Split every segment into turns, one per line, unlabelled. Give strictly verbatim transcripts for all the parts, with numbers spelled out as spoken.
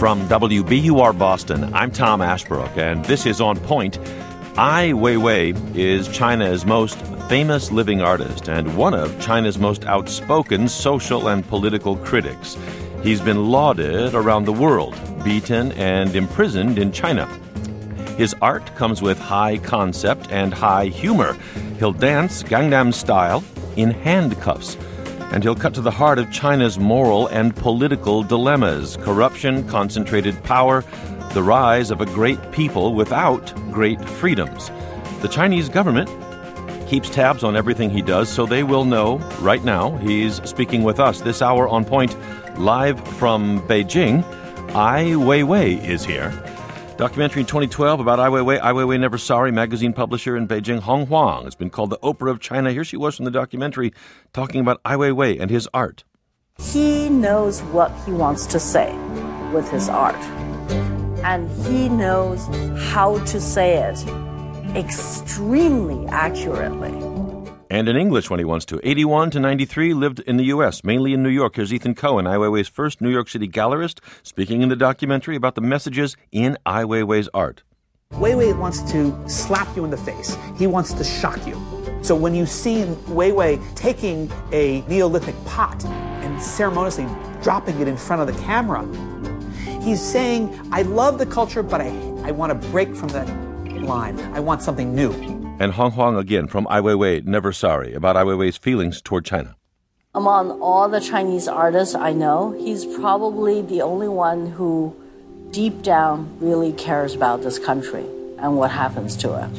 From W B U R Boston, I'm Tom Ashbrook, and this is On Point. Ai Weiwei is China's most famous living artist and one of China's most outspoken social and political critics. He's been lauded around the world, beaten and imprisoned in China. His art comes with high concept and high humor. He'll dance Gangnam Style in handcuffs. And he'll cut to the heart of China's moral and political dilemmas: corruption, concentrated power, the rise of a great people without great freedoms. The Chinese government keeps tabs on everything he does, so they will know right now. He's speaking with us this hour on Point, live from Beijing. Ai Weiwei is here. Documentary in twenty twelve about Ai Weiwei. Ai Weiwei Never Sorry, magazine publisher in Beijing. Hong Huang has been called the Oprah of China. Here she was from the documentary talking about Ai Weiwei and his art.
He knows what he wants to say with his art. And he knows how to say it extremely accurately.
And in English when he wants to. eighty-one to ninety-three, lived in the U S, mainly in New York. Here's Ethan Cohen, Ai Weiwei's first New York City gallerist, speaking in the documentary about the messages in Ai Weiwei's art.
Weiwei wants to slap you in the face. He wants to shock you. So when you see Weiwei taking a Neolithic pot and ceremoniously dropping it in front of the camera, he's saying, I love the culture, but I, I want to break from that line. I want something new.
And Hong Huang again from Ai Weiwei Never Sorry, about Ai Weiwei's feelings toward China.
Among all the Chinese artists I know, he's probably the only one who deep down really cares about this country and what happens to it.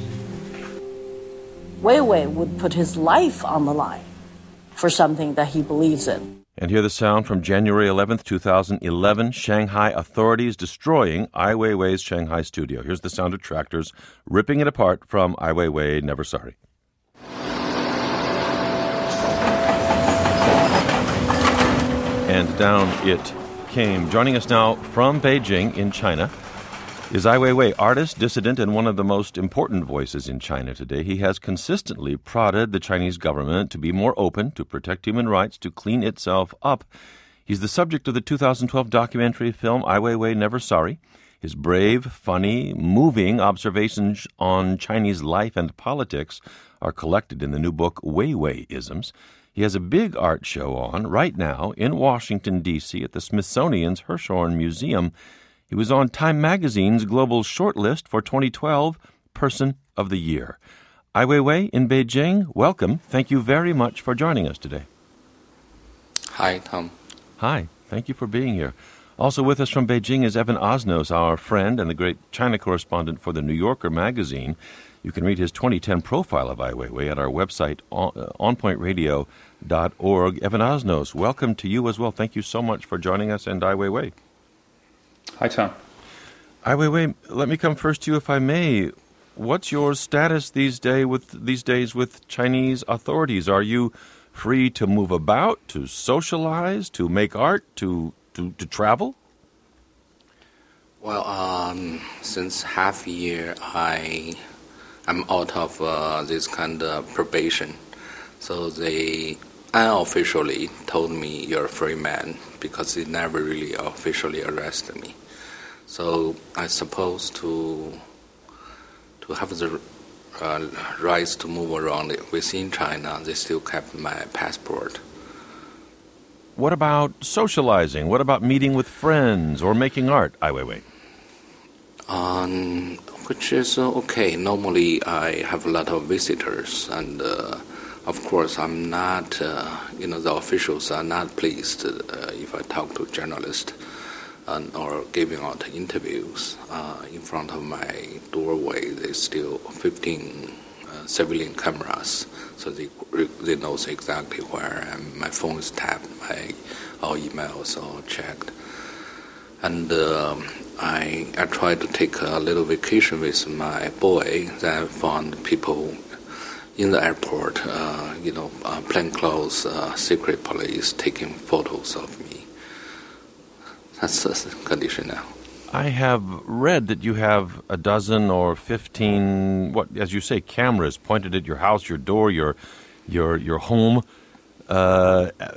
Weiwei would put his life on the line for something that he believes in.
And hear the sound from January eleventh, twenty eleven, Shanghai authorities destroying Ai Weiwei's Shanghai studio. Here's the sound of tractors ripping it apart from Ai Weiwei Never Sorry. And down it came. Joining us now from Beijing in China is Ai Weiwei, artist, dissident, and one of the most important voices in China today. He has consistently prodded the Chinese government to be more open, to protect human rights, to clean itself up. He's the subject of the two thousand twelve documentary film Ai Weiwei Never Sorry. His brave, funny, moving observations on Chinese life and politics are collected in the new book Weiwei-isms. He has a big art show on right now in Washington, D C at the Smithsonian's Hirshhorn Museum. He was on Time Magazine's global shortlist for twenty twelve Person of the Year. Ai Weiwei in Beijing, welcome. Thank you very much for joining us today.
Hi, Tom.
Hi. Thank you for being here. Also with us from Beijing is Evan Osnos, our friend and the great China correspondent for the New Yorker magazine. You can read his twenty ten profile of Ai Weiwei at our website, on point radio dot org. Evan Osnos, welcome to you as well. Thank you so much for joining us and Ai Weiwei.
Hi, Tom.
Ai Weiwei, let me come first to you, if I may. What's your status these day with these days with Chinese authorities? Are you free to move about, to socialize, to make art, to to, to travel?
Well, um, since half a year, I am out of uh, this kind of probation. So they unofficially told me you're a free man because they never really officially arrested me. So I suppose to to have the uh, rights to move around within China, they still kept my passport.
What about socializing? What about meeting with friends or making art, Ai Weiwei?
Um, which is uh, okay. Normally, I have a lot of visitors, and uh, of course, I'm not. Uh, you know, the officials are not pleased uh, if I talk to journalists. And, or giving out interviews uh, in front of my doorway. There's still fifteen uh, civilian cameras, so they they know exactly where I am. My phone is tapped, my all emails are checked, and uh, I I tried to take a little vacation with my boy. Then I found people in the airport, uh, you know, uh, plainclothes, uh, secret police taking photos of me. That's the condition now.
I have read that you have a dozen or fifteen, what, as you say, cameras pointed at your house, your door, your your your home. Uh,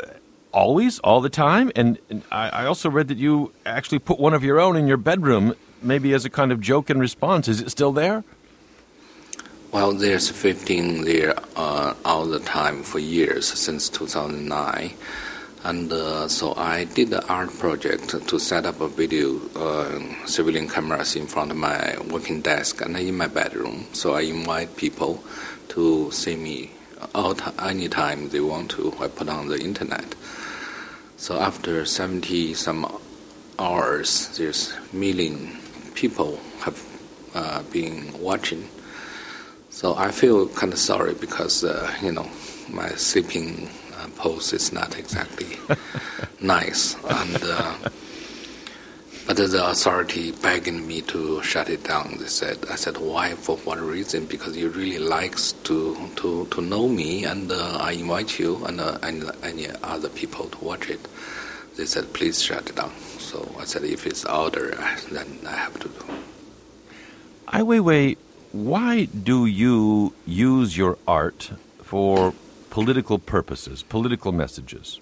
always, all the time? And, and I, I also read that you actually put one of your own in your bedroom, maybe as a kind of joke and response. Is it still there?
Well, there's fifteen there uh, all the time for years, since two thousand nine. And uh, so I did the art project to set up a video uh, civilian cameras in front of my working desk and in my bedroom. So I invite people to see me all t- anytime they want to. I put on the internet. So after seventy some hours, there's million people have uh, been watching. So I feel kind of sorry because uh, you know my sleeping uh, pose is not exactly nice, and uh, but the authority begging me to shut it down. They said, I said, why? For what reason? Because you really likes to to, to know me, and uh, I invite you and uh, and any other people to watch it. They said, please shut it down. So I said, if it's order, then I have to do.
Ai Weiwei, why do you use your art for political purposes, political messages?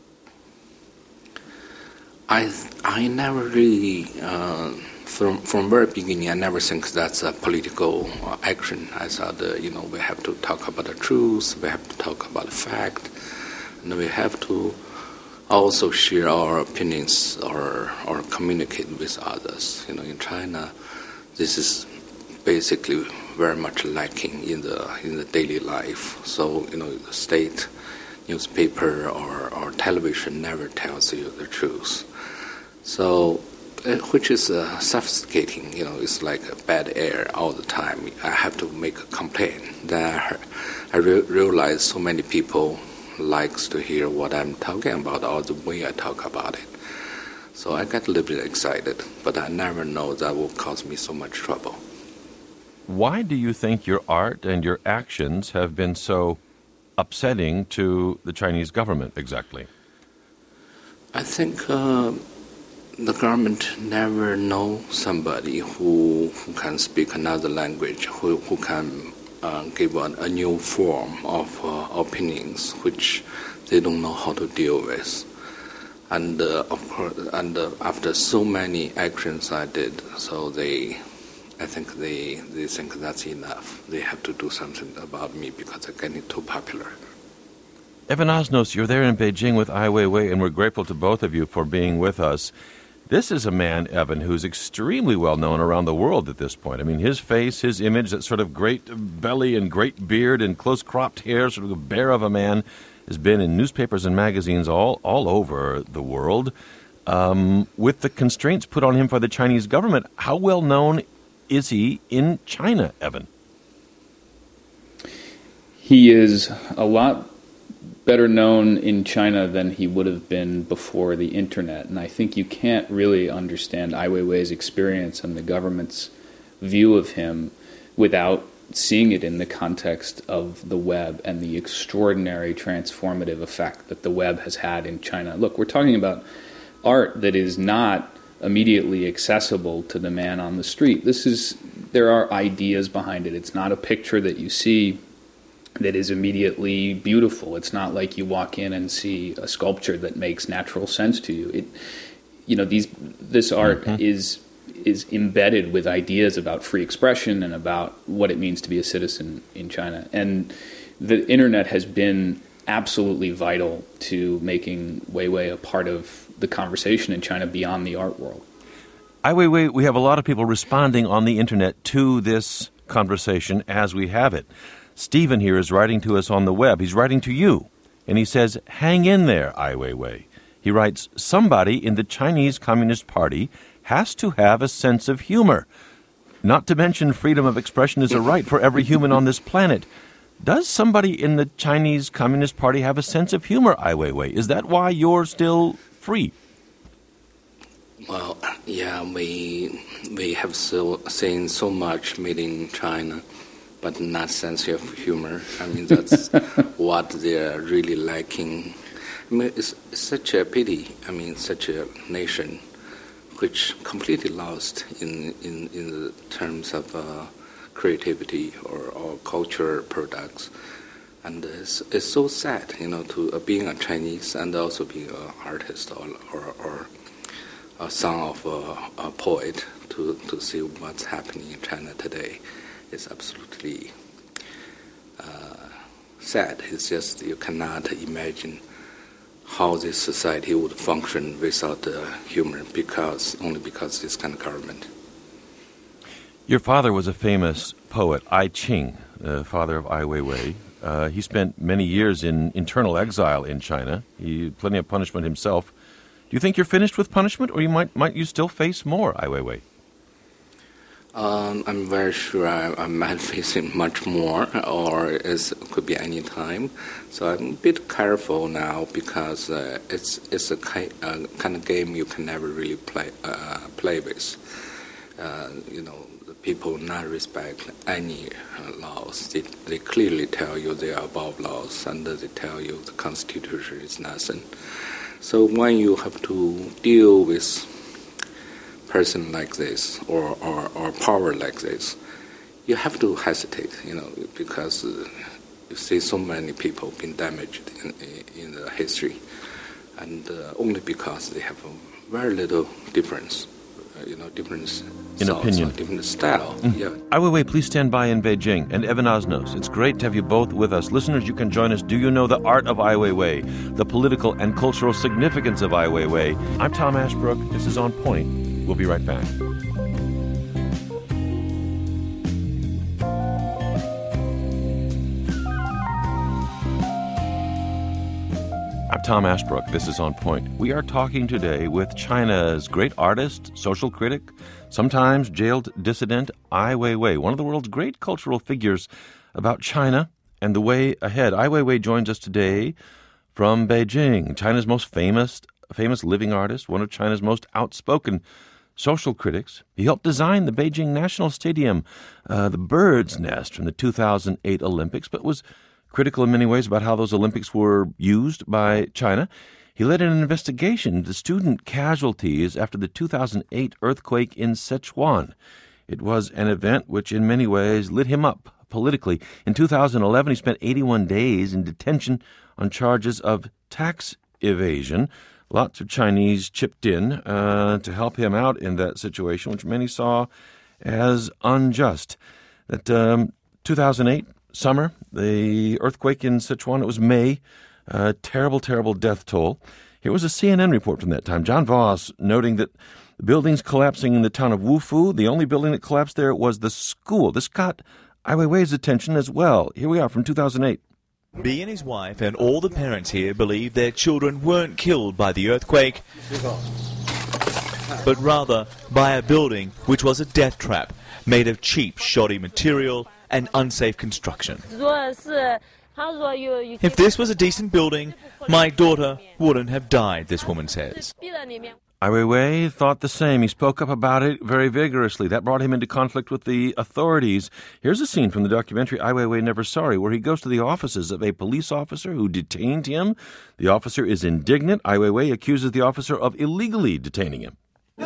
I I never really, uh, from from very beginning, I never think that's a political uh, action. I thought, uh, you know, we have to talk about the truth, we have to talk about the fact, and we have to also share our opinions or or communicate with others. You know, in China, this is basically very much lacking in the in the daily life. So, you know, the state newspaper or, or television never tells you the truth. So, uh, which is uh, suffocating, you know, it's like a bad air all the time. I have to make a complaint. Then I, I re- realize so many people likes to hear what I'm talking about or the way I talk about it. So I get a little bit excited, but I never know that will cause me so much trouble.
Why do you think your art and your actions have been so upsetting to the Chinese government exactly?
I think uh, the government never know somebody who, who can speak another language, who, who can uh, give a, a new form of uh, opinions which they don't know how to deal with. And uh, of course, and uh, after so many actions I did, so they, I think they they think that's enough. They have to do something about me because I'm getting too popular.
Evan Osnos, you're there in Beijing with Ai Weiwei, and we're grateful to both of you for being with us. This is a man, Evan, who's extremely well known around the world at this point. I mean, his face, his image, that sort of great belly and great beard and close-cropped hair, sort of a bear of a man, has been in newspapers and magazines all, all over the world. Um, with the constraints put on him by the Chinese government, how well known is he in China, Evan?
He is a lot better known in China than he would have been before the internet. And I think you can't really understand Ai Weiwei's experience and the government's view of him without seeing it in the context of the web and the extraordinary transformative effect that the web has had in China. Look, we're talking about art that is not immediately accessible to the man on the street. This is, there are ideas behind it. It's not a picture that you see that is immediately beautiful. It's not like you walk in and see a sculpture that makes natural sense to you. It, you know, these this art mm-hmm. is is embedded with ideas about free expression and about what it means to be a citizen in China. And the internet has been absolutely vital to making Weiwei a part of the conversation in China beyond the art world.
Ai Weiwei, we have a lot of people responding on the internet to this conversation as we have it. Stephen here is writing to us on the web. He's writing to you, and he says, hang in there, Ai Weiwei. He writes, somebody in the Chinese Communist Party has to have a sense of humor. Not to mention freedom of expression is a right for every human on this planet. Does somebody in the Chinese Communist Party have a sense of humor, Ai Weiwei? Is that why you're still free?
Well, yeah, we we have so, seen so much made in China, but not sense of humor. I mean, that's what they're really lacking. I mean, it's, it's such a pity. I mean, such a nation which completely lost in in, in the terms of uh, creativity or, or culture products. And it's, it's so sad, you know, to uh, being a Chinese and also being an artist or, or, or a son of a, a poet to, to see what's happening in China today is absolutely uh, sad. It's just you cannot imagine how this society would function without uh, humor, because only because this kind of government.
Your father was a famous poet, I Ching, the father of Ai Weiwei. Uh, he spent many years in internal exile in China. He had plenty of punishment himself. Do you think you're finished with punishment, or you might might you still face more, Ai Weiwei?
Um, I'm very sure I, I might face it much more, or it could be any time. So I'm a bit careful now because uh, it's it's a kind, uh, kind of game you can never really play uh, play with. Uh, you know, the people not respect any uh, laws. They, they clearly tell you they are above laws, and they tell you the Constitution is nothing. So when you have to deal with person like this or, or, or power like this, you have to hesitate, you know, because uh, you see so many people being damaged in, in the history, and uh, only because they have a very little difference. You know, different
in opinion,
different style. Mm-hmm. Yeah.
Ai Weiwei, please stand by in Beijing. And Evan Osnos, it's great to have you both with us. Listeners, you can join us. Do you know the art of Ai Weiwei, the political and cultural significance of Ai Weiwei? I'm Tom Ashbrook. This is On Point. We'll be right back. I'm Tom Ashbrook. This is On Point. We are talking today with China's great artist, social critic, sometimes jailed dissident, Ai Weiwei, one of the world's great cultural figures, about China and the way ahead. Ai Weiwei joins us today from Beijing, China's most famous, famous living artist, one of China's most outspoken social critics. He helped design the Beijing National Stadium, uh, the bird's nest from the two thousand eight Olympics, but was critical in many ways about how those Olympics were used by China. He led an investigation into student casualties after the two thousand eight earthquake in Sichuan. It was an event which in many ways lit him up politically. In two thousand eleven, he spent eighty-one days in detention on charges of tax evasion. Lots of Chinese chipped in uh, to help him out in that situation, which many saw as unjust. That um, two thousand eight summer, the earthquake in Sichuan, it was May, uh, terrible, terrible death toll. Here was a C N N report from that time. John Voss noting that the buildings collapsing in the town of Wufu, the only building that collapsed there was the school. This got Ai Weiwei's attention as well. Here we are from two thousand eight.
Bee and his wife and all the parents here believe their children weren't killed by the earthquake, but rather by a building which was a death trap made of cheap, shoddy material and unsafe construction. If this was a decent building, my daughter wouldn't have died, this woman says.
Ai Weiwei thought the same. He spoke up about it very vigorously. That brought him into conflict with the authorities. Here's a scene from the documentary Ai Weiwei Never Sorry, where he goes to the offices of a police officer who detained him. The officer is indignant. Ai Weiwei accuses the officer of illegally detaining him. He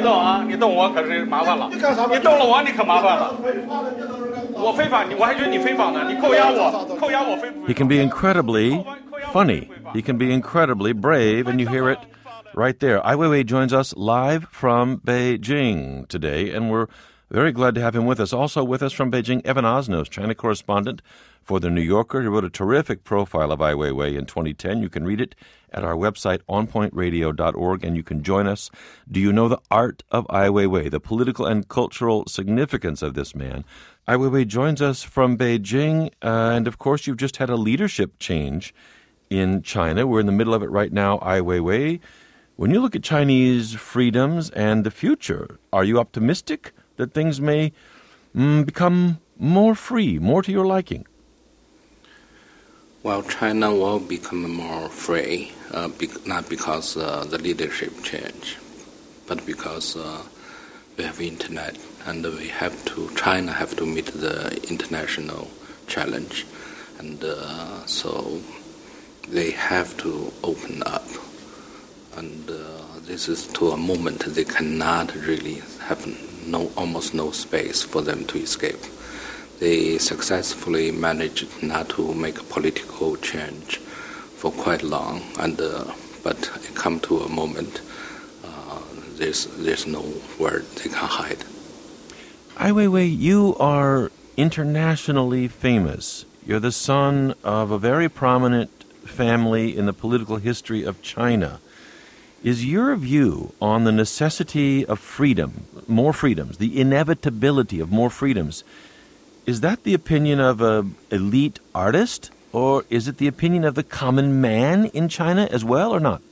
can be incredibly funny. He can be incredibly brave, and you hear it right there. Ai Weiwei joins us live from Beijing today, and we're very glad to have him with us. Also with us from Beijing, Evan Osnos, China correspondent for The New Yorker. He wrote a terrific profile of Ai Weiwei in twenty ten. You can read it at our website, on point radio dot org, and you can join us. Do you know the art of Ai Weiwei, the political and cultural significance of this man? Ai Weiwei joins us from Beijing, uh, and of course you've just had a leadership change in China. We're in the middle of it right now. Ai Weiwei, when you look at Chinese freedoms and the future, are you optimistic that things may mm, become more free, more to your liking?
Well, China will become more free, uh, be- not because uh, the leadership change, but because uh, we have internet, and we have to. China have to meet the international challenge, and uh, so they have to open up. And uh, this is to a moment they cannot really have no almost no space for them to escape. they successfully managed not to make a political change for quite long, and uh, but it come to a moment uh, there's there's nowhere they can hide.
Ai Weiwei, you are internationally famous. You're the son of a very prominent family in the political history of China. Is your view on the necessity of freedom, more freedoms, the inevitability of more freedoms, is that the opinion of an elite artist, or is it the opinion of the common man in China as well, or not?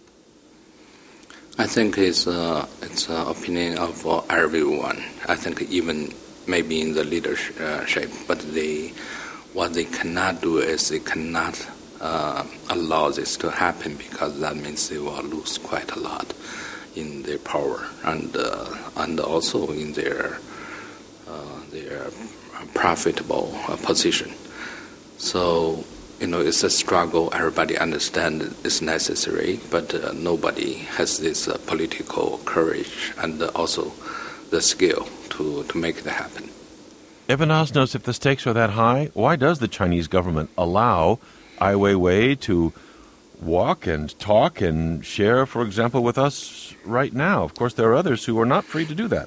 I think it's uh, it's an opinion of uh, everyone. I think even maybe in the leadership, but they what they cannot do is they cannot uh, allow this to happen, because that means they will lose quite a lot in their power and uh, and also in their uh, their profitable uh, position. So, you know, it's a struggle. Everybody understands it's necessary, but uh, nobody has this uh, political courage and uh, also the skill to, to make that happen.
Evan Osnos, if the stakes are that high, why does the Chinese government allow Ai Weiwei to walk and talk and share, for example, with us right now? Of course, there are others who are not free to do that.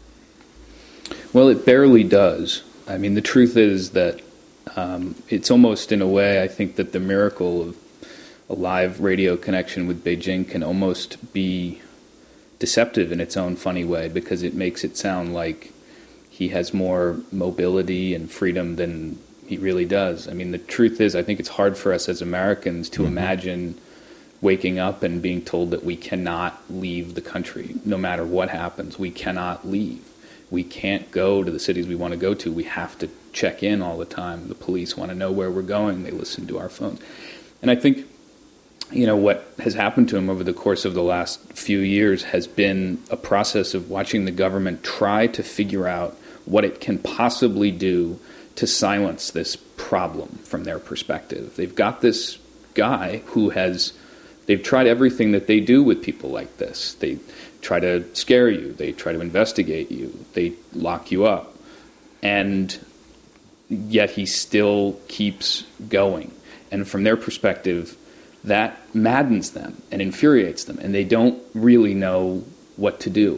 Well, it barely does. I mean, the truth is that um, it's almost, in a way, I think that the miracle of a live radio connection with Beijing can almost be deceptive in its own funny way, because it makes it sound like he has more mobility and freedom than he really does. I mean, the truth is, I think it's hard for us as Americans to mm-hmm. imagine waking up and being told that we cannot leave the country. No matter what happens, we cannot leave. We can't go to the cities we want to go to. We have to check in all the time. The police want to know where we're going. They listen to our phones. And I think, you know, what has happened to him over the course of the last few years has been a process of watching the government try to figure out what it can possibly do to silence this problem from their perspective. They've got this guy who has, they've tried everything that they do with people like this. They try to scare you. They try to investigate you. They lock you up. And yet he still keeps going. And from their perspective, that maddens them and infuriates them, and they don't really know what to do.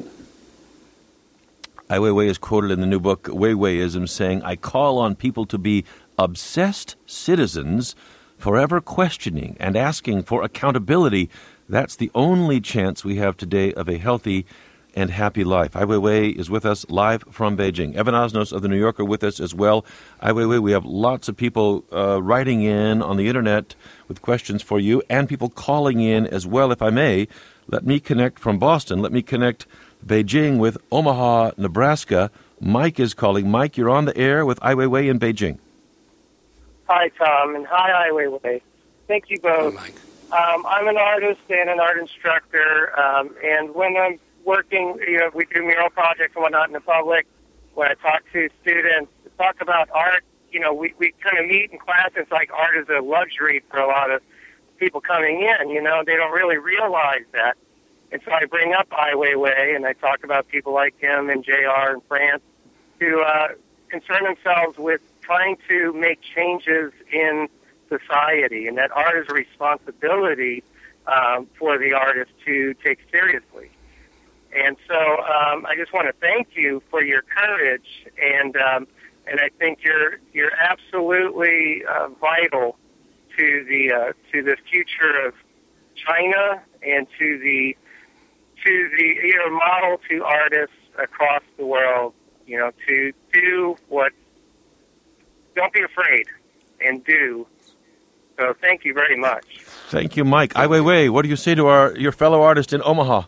Ai Weiwei is quoted in the new book, Weiweiism, saying, "I call on people to be obsessed citizens, forever questioning and asking for accountability. That's the only chance we have today of a healthy and happy life." Ai Weiwei is with us live from Beijing. Evan Osnos of The New Yorker with us as well. Ai Weiwei, we have lots of people uh, writing in on the Internet with questions for you, and people calling in as well. If I may, let me connect from Boston. Let me connect Beijing with Omaha, Nebraska. Mike is calling. Mike, you're on the air with Ai Weiwei in Beijing.
Hi, Tom, and hi, Ai Weiwei. Thank you both.
Hi, Mike.
Um, I'm an artist and an art instructor, um, and when I'm working, you know, we do mural projects and whatnot in the public. When I talk to students, talk about art, you know, we, we kind of meet in class. It's like art is a luxury for a lot of people coming in, you know. They don't really realize that. And so I bring up Ai Weiwei, and I talk about people like him and J R in France who uh, concern themselves with trying to make changes in society, and that art is a responsibility um, for the artist to take seriously. And so um, I just want to thank you for your courage, and um, and I think you're you're absolutely uh, vital to the uh, to the future of China and to the to the you know model to artists across the world. You know, to do what. Don't be afraid, and do. So thank you very much.
Thank you, Mike. Ai Weiwei, what do you say to our your fellow artist in Omaha?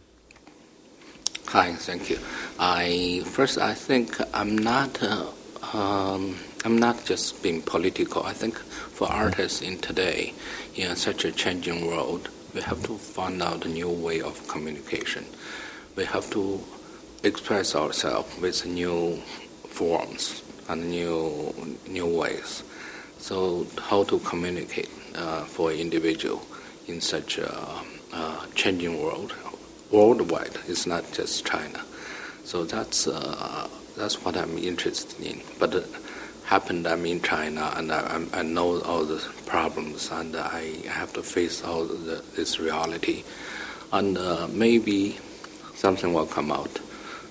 Hi, thank you. I first, I think I'm not. Uh, um, I'm not just being political. I think for artists in today, in such a changing world, we have to find out a new way of communication. We have to express ourselves with new forms and new new ways. So how to communicate uh, for an individual in such a uh, changing world, worldwide. It's not just China. So that's uh, that's what I'm interested in. But uh, happened. I'm in China, and I, I know all the problems, and I have to face all the, this reality, and uh, maybe something will come out.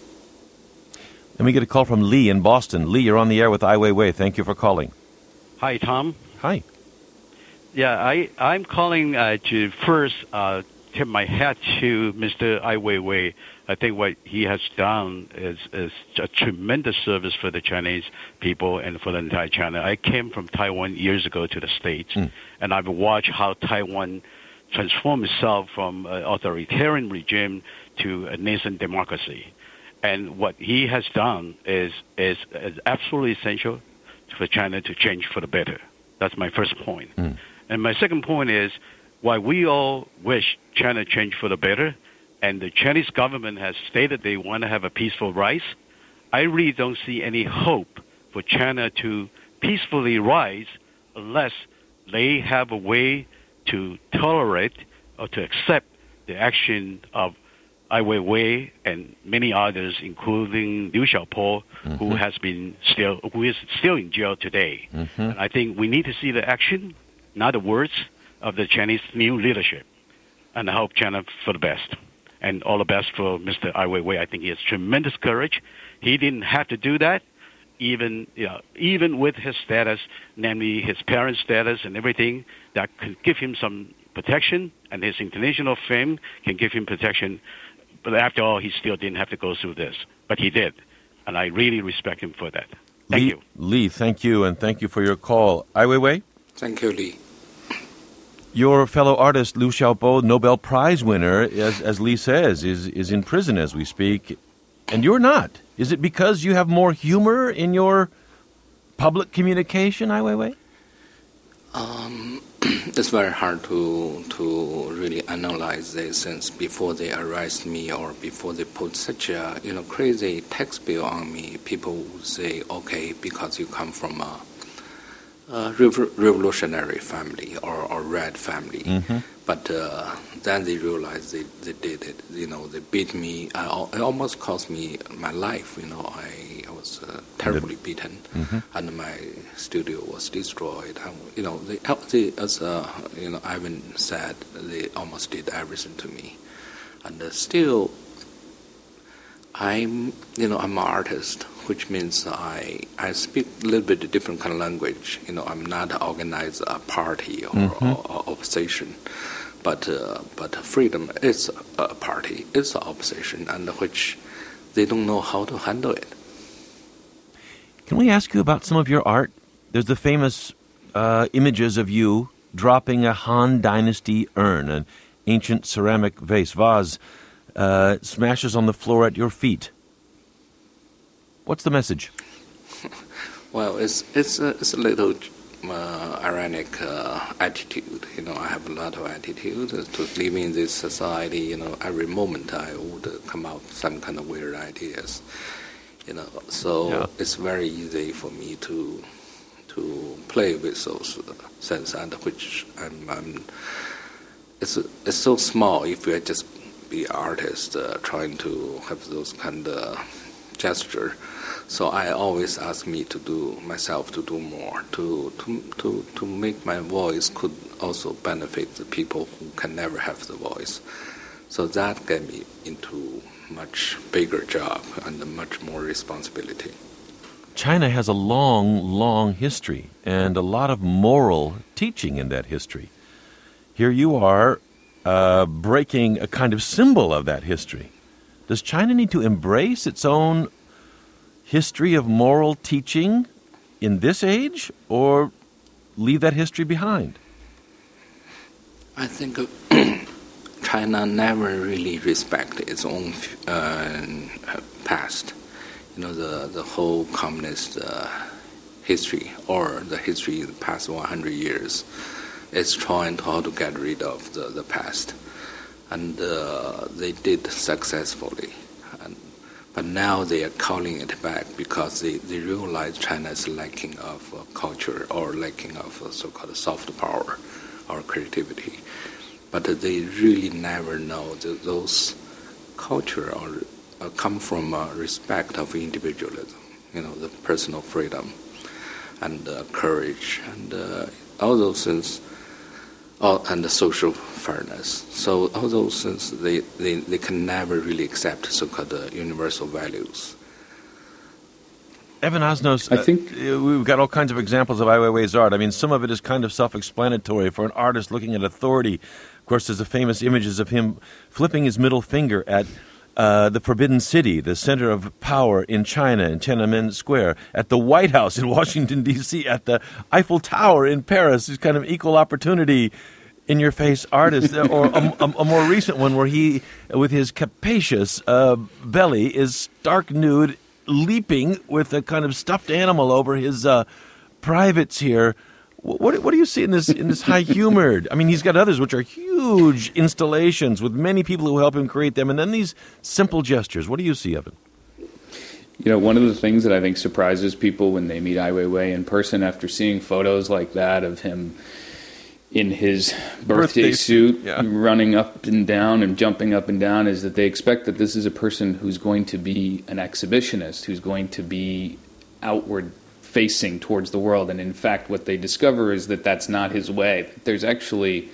Let me get a call from Lee in Boston. Lee, you're on the air with Ai Weiwei. Thank you for calling.
Hi, Tom.
Hi.
Yeah, I, I'm calling uh, to first uh, tip my hat to Mister Ai Weiwei. I think what he has done is, is a tremendous service for the Chinese people and for the entire China. I came from Taiwan years ago to the States, mm. and I've watched how Taiwan transformed itself from an authoritarian regime to a nascent democracy. And what he has done is, is, is absolutely essential for China to change for the better. That's my first point. Mm. And my second point is, while we all wish China change for the better, and the Chinese government has stated they want to have a peaceful rise, I really don't see any hope for China to peacefully rise unless they have a way to tolerate or to accept the action of Ai Weiwei and many others, including Liu Xiaobo, mm-hmm. who has been still who is still in jail today. Mm-hmm. And I think we need to see the action, not the words, of the Chinese new leadership. And I hope China for the best. And all the best for Mister Ai Weiwei. I think he has tremendous courage. He didn't have to do that, even you know, even with his status, namely his parents' status and everything, that could give him some protection, and his international fame can give him protection. But after all, he still didn't have to go through this. But he did. And I really respect him for that. Thank
Lee,
you.
Lee, thank you, and thank you for your call. Ai Weiwei?
Thank you, Lee.
Your fellow artist, Liu Xiaobo, Nobel Prize winner, as, as Lee says, is, is in prison as we speak, and you're not. Is it because you have more humor in your public communication, Ai Weiwei?
Um, it's very hard to to really analyze this, since before they arrest me or before they put such a you know crazy tax bill on me, people would say, okay, because you come from a Uh, revolutionary family or, or red family, mm-hmm. but uh, then they realized they, they did it. You know, they beat me. I, it almost cost me my life. You know, I, I was uh, terribly beaten, mm-hmm. and my studio was destroyed. And, you know, they, they, as uh, you know, Ivan said, they almost did everything to me, and uh, still, I'm you know I'm an artist, which means I I speak a little bit different kind of language. You know, I'm not organize a party or, mm-hmm. or, or opposition, but uh, but freedom is a party, it's an opposition, and which they don't know how to handle it.
Can we ask you about some of your art? There's the famous uh, images of you dropping a Han Dynasty urn, an ancient ceramic vase, vase, uh, smashes on the floor at your feet. What's the message?
Well, it's it's a, it's a little uh, ironic uh, attitude. You know, I have a lot of attitude to living in this society. You know, every moment I would come out with some kind of weird ideas. You know, so yeah. It's very easy for me to to play with those sense, and which I'm, I'm it's it's so small. If you just be an artist uh, trying to have those kind of gesture, so I always ask me to do myself to do more to to to to make my voice could also benefit the people who can never have the voice. So that got me into much bigger job and much more responsibility.
China has a long, long history and a lot of moral teaching in that history. Here you are uh, breaking a kind of symbol of that history. Does China need to embrace its own history of moral teaching in this age, or leave that history behind?
I think China never really respected its own uh, past. You know, the, the whole communist uh, history, or the history of the past one hundred years, is trying to how to get rid of the, the past. And uh, they did successfully. And, but now they are calling it back because they, they realize China is lacking of uh, culture, or lacking of uh, so-called soft power or creativity. But they really never know that those culture or uh, come from uh, respect of individualism, you know, the personal freedom. and uh, courage, and uh, all those things, all, and the social fairness. So all those things, they, they, they can never really accept so-called uh, universal values.
Evan Osnos,
I think
uh, we've got all kinds of examples of Ai Weiwei's art. I mean, some of it is kind of self-explanatory for an artist looking at authority. Of course, there's the famous images of him flipping his middle finger at uh, the Forbidden City, the center of power in China, in Tiananmen Square, at the White House in Washington, D C, at the Eiffel Tower in Paris. This kind of equal opportunity in-your-face artist, or a, a, a more recent one where he, with his capacious uh, belly, is stark nude, leaping with a kind of stuffed animal over his uh, privates here. What, what do you see in this in this high-humored? I mean, he's got others which are huge installations with many people who help him create them, and then these simple gestures. What do you see of it?
You know, one of the things that I think surprises people when they meet Ai Weiwei in person after seeing photos like that of him in his birthday, birthday suit, yeah. running up and down and jumping up and down, is that they expect that this is a person who's going to be an exhibitionist, who's going to be outward facing towards the world. And in fact, what they discover is that that's not his way. There's actually,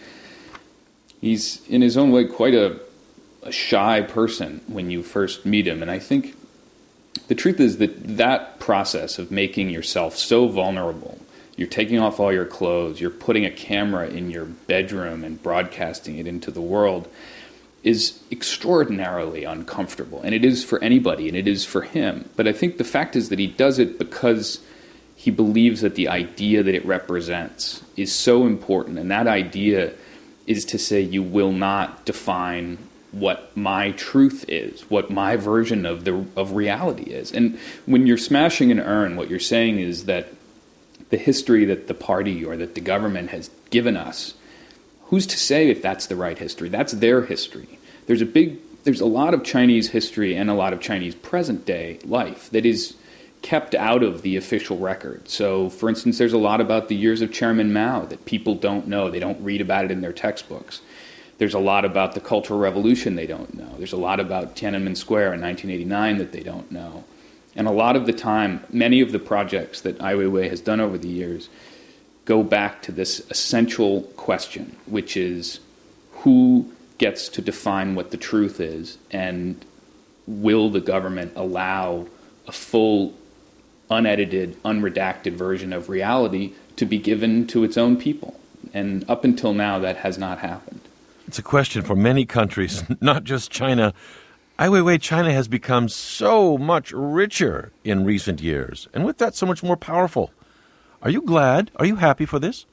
he's in his own way quite a, a shy person when you first meet him. And I think the truth is that that process of making yourself so vulnerable, you're taking off all your clothes, you're putting a camera in your bedroom and broadcasting it into the world, is extraordinarily uncomfortable. And it is for anybody, and it is for him. But I think the fact is that he does it because he believes that the idea that it represents is so important. And that idea is to say, you will not define what my truth is, what my version of the of reality is. And when you're smashing an urn, what you're saying is that the history that the party or that the government has given us, who's to say if that's the right history? That's their history. There's a big, there's a lot of Chinese history and a lot of Chinese present day life that is kept out of the official record. So, for instance, there's a lot about the years of Chairman Mao that people don't know. They don't read about it in their textbooks. There's a lot about the Cultural Revolution they don't know. There's a lot about Tiananmen Square in nineteen eighty-nine that they don't know. And a lot of the time, many of the projects that Ai Weiwei has done over the years go back to this essential question, which is who gets to define what the truth is, and will the government allow a full, unedited, unredacted version of reality to be given to its own people? And up until now, that has not happened.
It's a question for many countries, not just China. Ai Weiwei, China has become so much richer in recent years, and with that, so much more powerful. Are you glad? Are you happy for this?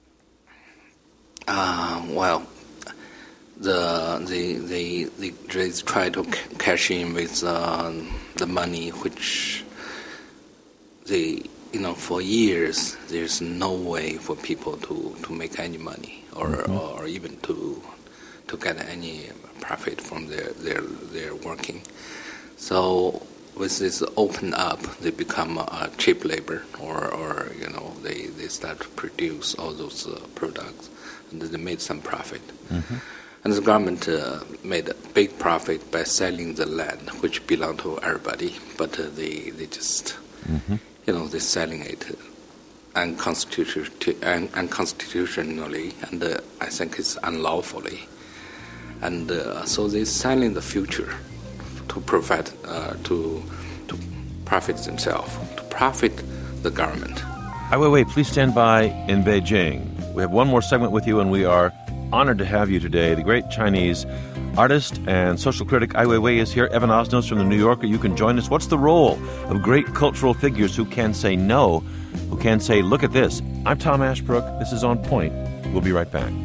Uh, well, the the they they, they try to c- cash in with uh, the money, which they you know for years there's no way for people to, to make any money or mm-hmm. or even to to get any profit from their, their, their working. So with this open up, they become uh, cheap labor, or, or you know, they, they start to produce all those uh, products, and they made some profit. Mm-hmm. And the government uh, made a big profit by selling the land, which belonged to everybody, but uh, they, they just, mm-hmm. you know, they're selling it unconstitu- unconstitutionally, and uh, I think it's unlawfully. And uh, so they're selling the future to provide, uh, to to profit themselves, to profit the government.
Ai Weiwei, please stand by in Beijing. We have one more segment with you, and we are honored to have you today. The great Chinese artist and social critic Ai Weiwei is here. Evan Osnos from The New Yorker, you can join us. What's the role of great cultural figures who can say no, who can say, look at this? I'm Tom Ashbrook. This is On Point. We'll be right back.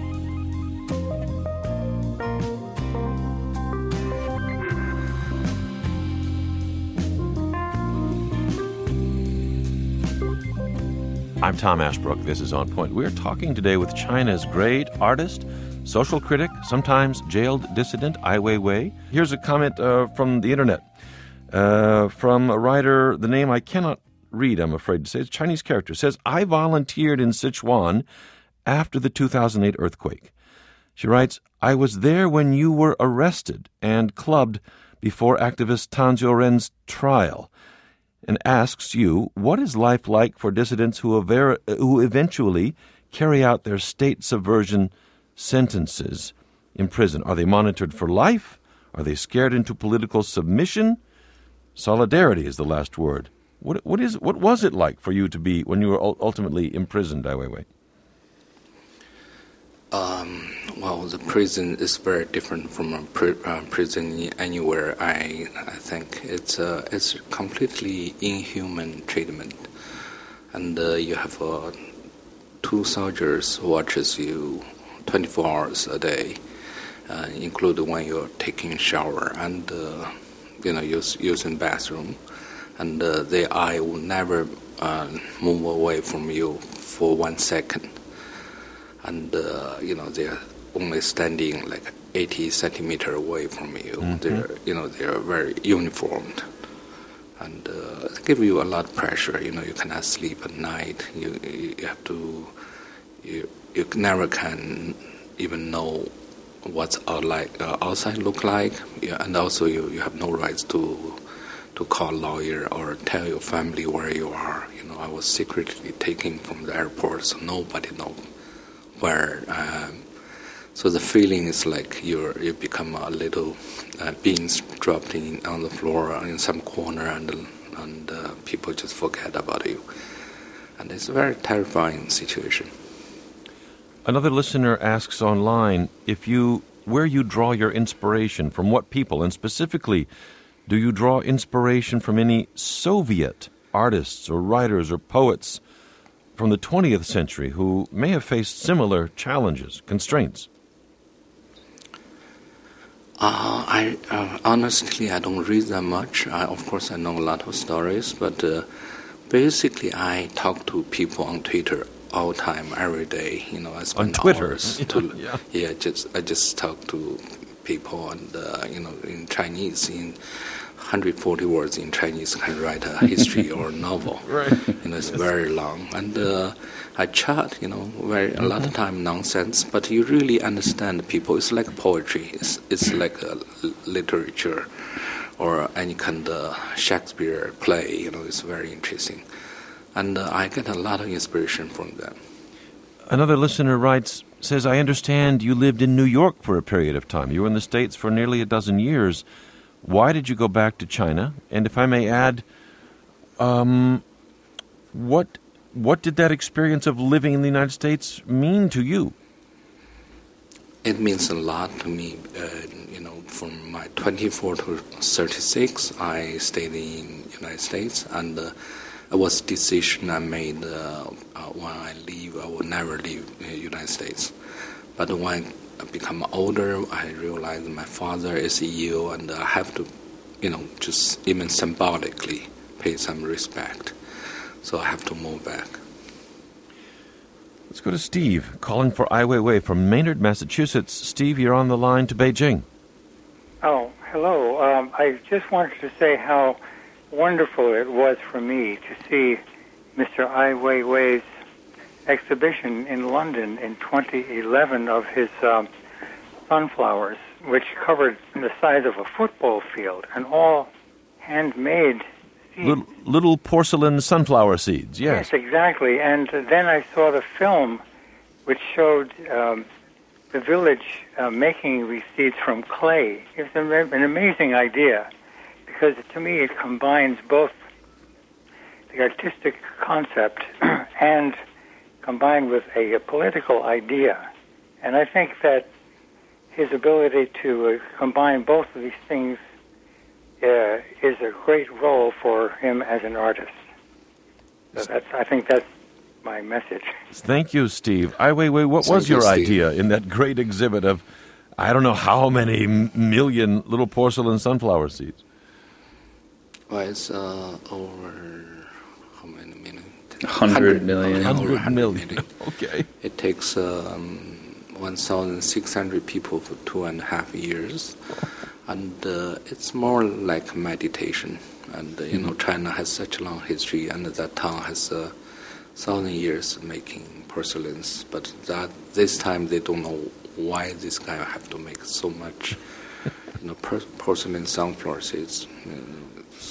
I'm Tom Ashbrook. This is On Point. We're talking today with China's great artist, social critic, sometimes jailed dissident, Ai Weiwei. Here's a comment uh, from the internet uh, from a writer, the name I cannot read, I'm afraid to say. It's a Chinese character. It says, I volunteered in Sichuan after the two thousand eight earthquake. She writes, I was there when you were arrested and clubbed before activist Tan Jiuren's trial. and asks you, what is life like for dissidents who, aver- who eventually carry out their state subversion sentences in prison? Are they monitored for life? Are they scared into political submission? Solidarity is the last word. What, what, is, what was it like for you to be, when you were ultimately imprisoned, Ai Weiwei?
Um, well, the prison is very different from a pri- uh, prison anywhere. I I think it's uh, it's completely inhuman treatment, and uh, you have uh, two soldiers watches you twenty-four hours a day, uh, including when you're taking a shower and uh, you know use, using bathroom, and uh, their eye will never uh, move away from you for one second. And, uh, you know, they're only standing like eighty centimeter away from you. Mm-hmm. They're, you know, they're very uniformed. And uh, they give you a lot of pressure. You know, you cannot sleep at night. You you have to, you you never can even know what's out like, uh, outside look like. Yeah, and also you, you have no rights to to call a lawyer or tell your family where you are. You know, I was secretly taken from the airport, so nobody knows where, um, so the feeling is like you're you become a little uh, beans dropped in on the floor in some corner, and and uh, people just forget about you, and it's a very terrifying situation.
Another listener asks online if you where you draw your inspiration, from what people, and specifically, do you draw inspiration from any Soviet artists or writers or poets from the twentieth century who may have faced similar challenges, constraints?
Uh, I uh, honestly, I don't read that much. I, of course, I know a lot of stories, but uh, basically, I talk to people on Twitter all the time, every day. You know, I spend
on Twitter.
hours to
yeah.
yeah. Just I just talk to people, and uh, you know, in Chinese, in one hundred forty words in Chinese can write a history or a novel.
Right.
You know, it's very long. And uh, I chat, you know, very a lot of time nonsense, but you really understand people. It's like poetry. It's it's like a literature or any kind of Shakespeare play. You know, it's very interesting. And uh, I get a lot of inspiration from them.
Another listener writes, says, I understand you lived in New York for a period of time. You were in the States for nearly a dozen years. Why did you go back to China? And if I may add, um, what what did that experience of living in the United States mean to you?
It means a lot to me. Uh, you know, from my twenty-four to thirty-six, I stayed in the United States, and uh, it was a decision I made uh, uh, when I leave. I will never leave the United States. But when I become older, I realized my father is ill, and I have to, you know, just even symbolically pay some respect. So I have to move back.
Let's go to Steve, calling for Ai Weiwei from Maynard, Massachusetts. Steve, you're on the line to Beijing.
Oh, hello. Um, I just wanted to say how wonderful it was for me to see Mister Ai Weiwei's exhibition in London in twenty eleven of his um, sunflowers, which covered the size of a football field and all handmade seeds.
Little, little porcelain sunflower seeds, yes.
Yes, exactly. And then I saw the film which showed um, the village uh, making these seeds from clay. It was an amazing idea because, to me, it combines both the artistic concept and combined with a, a political idea. And I think that his ability to uh, combine both of these things uh, is a great role for him as an artist. So that's, I think that's my message.
Thank you, Steve. Ai Weiwei, what
Thank
was your
you, Steve.
idea in that great exhibit of, I don't know how many m- million little porcelain sunflower seeds?
Well, it's uh, over how many million?
Hundred million.
Over
one hundred million. Okay.
It takes um, one thousand six hundred people for two and a half years. And uh, it's more like meditation. And, uh, you know, China has such a long history, and that town has a uh, thousand years making porcelains. But that this time they don't know why this guy have to make so much, you know, per- porcelain sunflower seeds. Uh,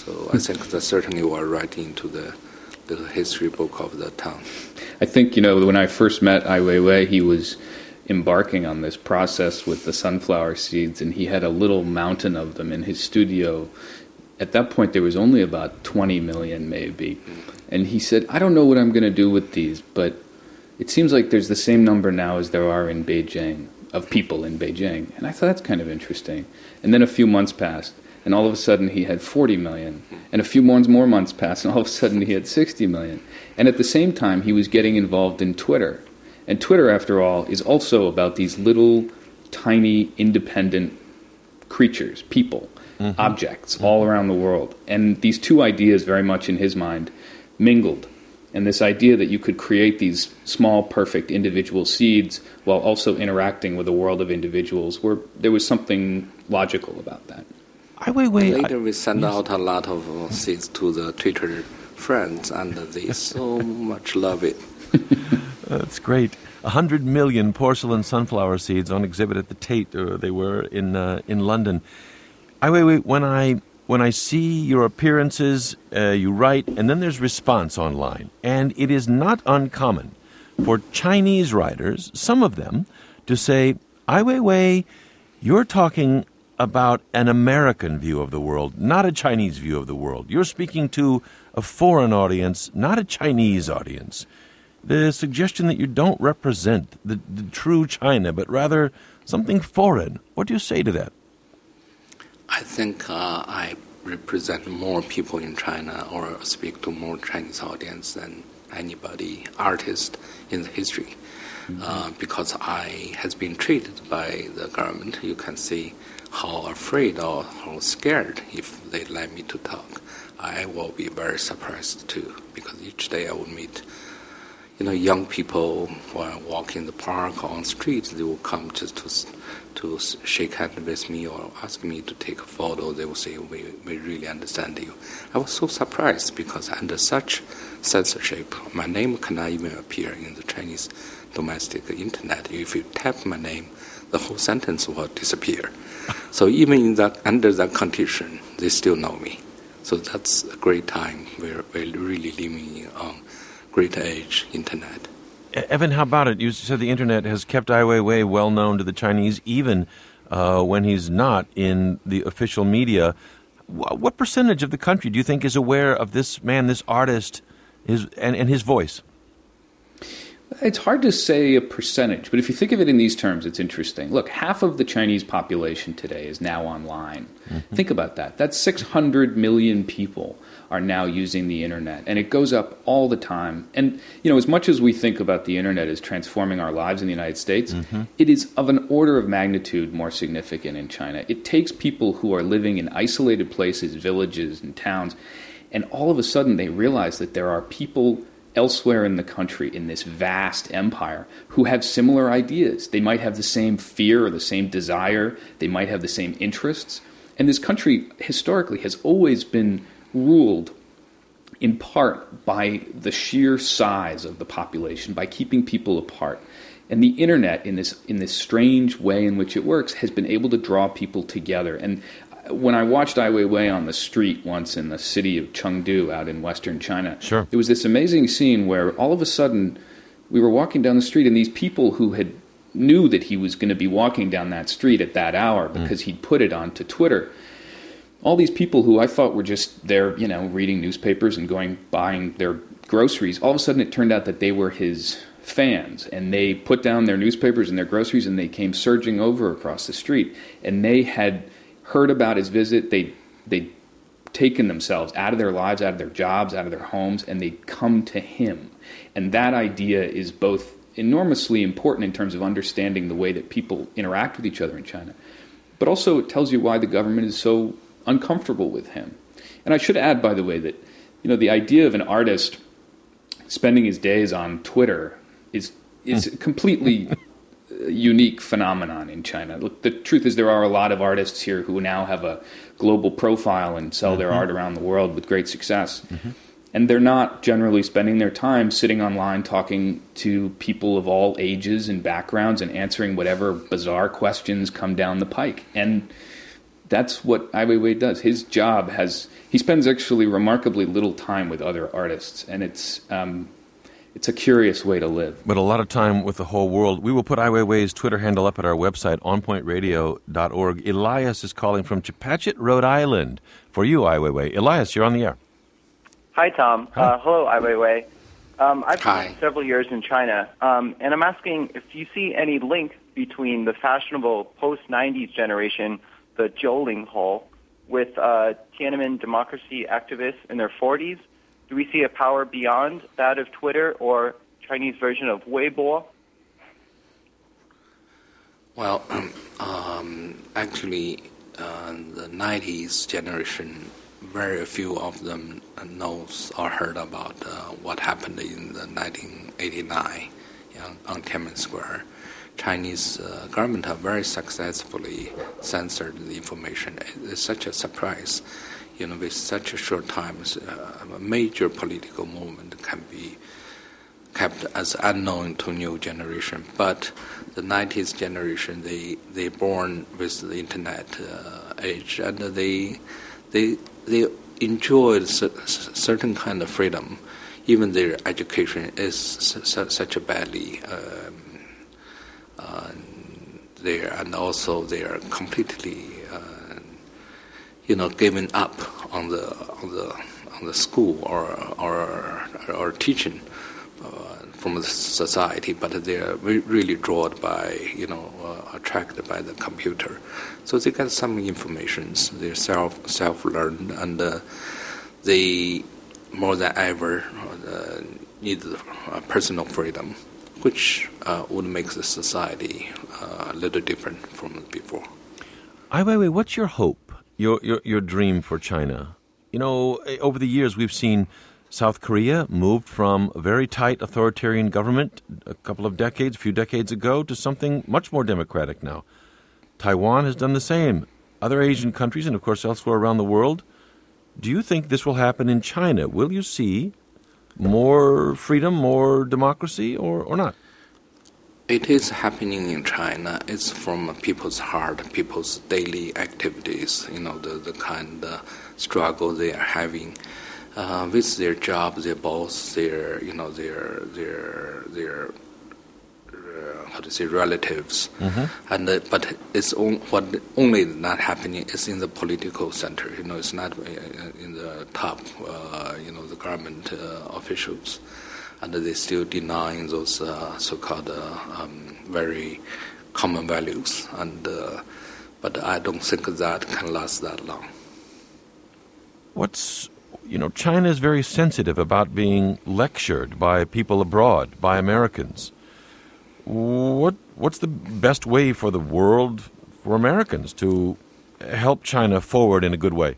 So I think that certainly will write into the, the history book of the town.
I think, you know, when I first met Ai Weiwei, he was embarking on this process with the sunflower seeds, and he had a little mountain of them in his studio. At that point, there was only about twenty million, maybe. And he said, I don't know what I'm going to do with these, but it seems like there's the same number now as there are in Beijing, of people in Beijing. And I thought, that's kind of interesting. And then a few months passed, and all of a sudden he had forty million. And a few more, more months passed, and all of a sudden he had sixty million. And at the same time, he was getting involved in Twitter. And Twitter, after all, is also about these little, tiny, independent creatures, people, mm-hmm. objects, mm-hmm. all around the world. And these two ideas, very much in his mind, mingled. And this idea that you could create these small, perfect individual seeds while also interacting with a world of individuals, where there was something logical about that.
Ai Weiwei,
Later,
I,
we send
yes.
out a lot of uh, seeds to the Twitter friends, and they so much love it.
That's great. A hundred million porcelain sunflower seeds on exhibit at the Tate. Uh, they were in uh, in London. Ai Weiwei, when I when I see your appearances, uh, you write, and then there's response online, and it is not uncommon for Chinese writers, some of them, to say, Ai Weiwei, you're talking about an American view of the world, not a Chinese view of the world. You're speaking to a foreign audience, not a Chinese audience. The suggestion that you don't represent the, the true China, but rather something foreign. What do you say to that?
I think uh, I represent more people in China or speak to more Chinese audience than anybody, artist in the history. Mm-hmm. Uh, because I has been treated by the government. You can see how afraid or how scared if they let me to talk. I will be very surprised too, because each day I will meet you know, young people while walking in the park or on the street, they will come just to to shake hands with me or ask me to take a photo. They will say, we, we really understand you. I was so surprised because under such censorship, my name cannot even appear in the Chinese domestic internet. If you tap my name, the whole sentence will disappear. So even in that, under that condition, they still know me. So that's a great time. We're, we're really living on great age internet.
Evan, how about it? You said the internet has kept Ai Weiwei well known to the Chinese, even uh, when he's not in the official media. What percentage of the country do you think is aware of this man, this artist, his and, and his voice?
It's hard to say a percentage, but if you think of it in these terms, it's interesting. Look, half of the Chinese population today is now online. Mm-hmm. Think about that. That's six hundred million people are now using the internet, and it goes up all the time. And, you know, as much as we think about the internet as transforming our lives in the United States, mm-hmm. it is of an order of magnitude more significant in China. It takes people who are living in isolated places, villages and towns, and all of a sudden they realize that there are people elsewhere in the country, in this vast empire, who have similar ideas. They might have the same fear or the same desire. They might have the same interests. And this country, historically, has always been ruled in part by the sheer size of the population, by keeping people apart. And the internet, in this in this strange way in which it works, has been able to draw people together. And when I watched Ai Weiwei on the street once in the city of Chengdu out in western China,
sure.
There was this amazing scene where all of a sudden we were walking down the street, and these people who had knew that he was going to be walking down that street at that hour because mm. he'd put it onto Twitter, all these people who I thought were just there, you know, reading newspapers and going buying their groceries, all of a sudden it turned out that they were his fans, and they put down their newspapers and their groceries, and they came surging over across the street, and they had heard about his visit. They they'd taken themselves out of their lives, out of their jobs, out of their homes, and they'd come to him. And that idea is both enormously important in terms of understanding the way that people interact with each other in China, but also it tells you why the government is so uncomfortable with him. And I should add, by the way, that you know the idea of an artist spending his days on Twitter is is mm. completely unique phenomenon in China. Look, the truth is there are a lot of artists here who now have a global profile and sell mm-hmm. their art around the world with great success. Mm-hmm. And they're not generally spending their time sitting online talking to people of all ages and backgrounds and answering whatever bizarre questions come down the pike. And that's what Ai Weiwei does. His job has, he spends actually remarkably little time with other artists, and it's um, it's a curious way to live.
But a lot of time with the whole world. We will put Ai Weiwei's Twitter handle up at our website, on point radio dot org. Elias is calling from Chepachet, Rhode Island. For you, Ai Weiwei. Elias, you're on the air.
Hi, Tom.
Hi.
Uh, hello, Ai Weiwei. Um, I've
Hi.
spent several years in China, um, and I'm asking if you see any link between the fashionable post nineties generation, the Zhou Hall, with uh, Tiananmen democracy activists in their forties. Do we see a power beyond that of Twitter or Chinese version of Weibo?
Well, um, um, actually, uh, the nineties generation, very few of them knows or heard about uh, what happened in the nineteen eighty-nine on Tiananmen Square. Chinese uh, government have very successfully censored the information. It's such a surprise. You know, with such a short time, uh, a major political movement can be kept as unknown to new generation. But the nineties generation, they they born with the internet uh, age, and they they they enjoyed certain kind of freedom. Even their education is su- such a badly um, uh, there, and also they are completely, uh, you know, given up on the on the on the school or or or teaching uh, from the society, but they are re- really drawn by, you know, uh, attracted by the computer. So they get some informations. They self self learned, and uh, they more than ever uh, need uh, personal freedom, which uh, would make the society uh, a little different from before.
Ai Weiwei, what's your hope, your, your your dream for China? You know, over the years we've seen South Korea moved from a very tight authoritarian government a couple of decades, a few decades ago, to something much more democratic now. Taiwan has done the same. Other Asian countries, and of course elsewhere around the world. Do you think this will happen in China? Will you see more freedom, more democracy, or, or not?
It is happening in China. It's from people's heart, people's daily activities, you know, the, the kind of struggle they are having uh, with their job, their boss, their, you know, their, their, their uh, how to say, relatives. Mm-hmm. And uh, but it's on, what only not happening is in the political center. You know, it's not in the top, uh, you know, the government uh, officials. And they still denying those uh, so-called uh, um, very common values, and uh, but I don't think that can last that long.
What's, you know, China is very sensitive about being lectured by people abroad, by Americans. What what's the best way for the world, for Americans, to help China forward in a good way?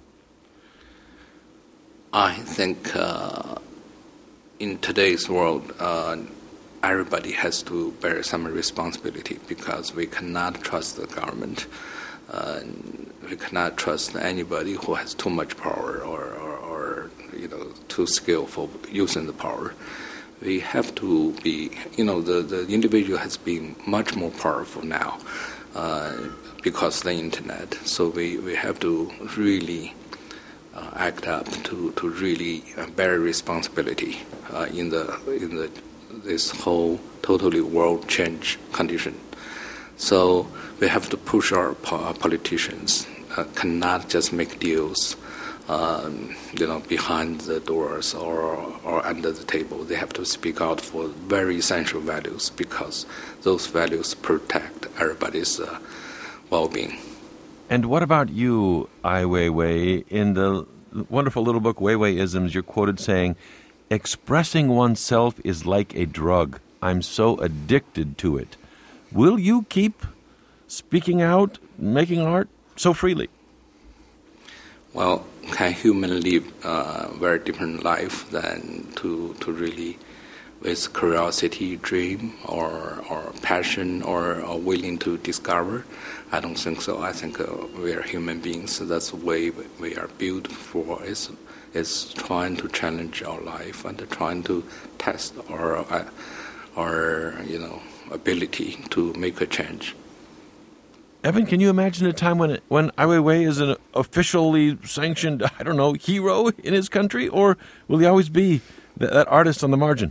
I think. Uh, In today's world, uh, everybody has to bear some responsibility, because we cannot trust the government. Uh, we cannot trust anybody who has too much power or, or, or you know, too skillful using the power. We have to be, you know, the, the individual has been much more powerful now uh, because of the internet. So we, we have to really Uh, act up to, to really uh, bear responsibility uh, in the in the this whole totally world change condition. So we have to push our po- politicians. Uh, cannot just make deals, um, you know, behind the doors or or under the table. They have to speak out for very essential values, because those values protect everybody's uh, well-being.
And what about you, Ai Weiwei? In the wonderful little book, Weiwei-isms, you're quoted saying, "Expressing oneself is like a drug. I'm so addicted to it." Will you keep speaking out, making art so freely?
Well, can human live a very different life than to, to really, with curiosity, dream, or or passion, or, or willing to discover? I don't think so. I think uh, we are human beings. So that's the way we are built for. Is is trying to challenge our life and trying to test our uh, our you know ability to make a change.
Evan, can you imagine a time when when Ai Weiwei is an officially sanctioned, I don't know, hero in his country? Or will he always be that, that artist on the margin?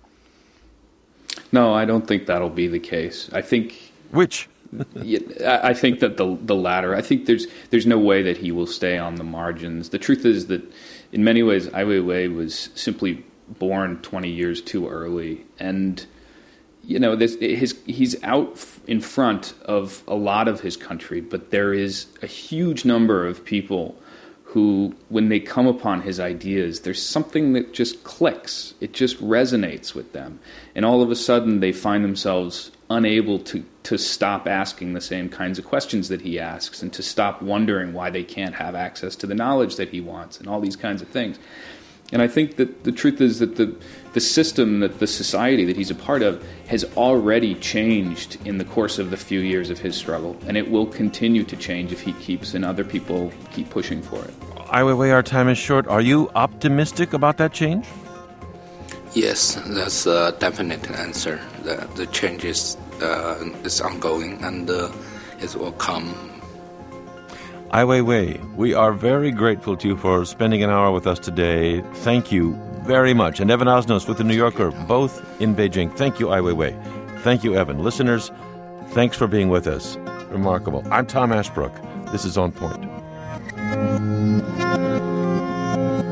No, I don't think that'll be the case. I think...
Which?
I think that the the latter. I think there's there's no way that he will stay on the margins. The truth is that in many ways, Ai Weiwei was simply born twenty years too early. And... You know, this, his, he's out in front of a lot of his country, but there is a huge number of people who, when they come upon his ideas, there's something that just clicks. It just resonates with them. And all of a sudden, they find themselves unable to, to stop asking the same kinds of questions that he asks and to stop wondering why they can't have access to the knowledge that he wants and all these kinds of things. And I think that the truth is that the the system, that the society that he's a part of, has already changed in the course of the few years of his struggle, and it will continue to change if he keeps and other people keep pushing for it.
Ai Weiwei, our time is short. Are you optimistic about that change?
Yes, that's a definite answer. The, the change is, uh, is ongoing, and uh, it will come.
Ai Weiwei, we are very grateful to you for spending an hour with us today. Thank you very much. And Evan Osnos with The New Yorker, both in Beijing. Thank you, Ai Weiwei. Thank you, Evan. Listeners, thanks for being with us. Remarkable. I'm Tom Ashbrook. This is On Point.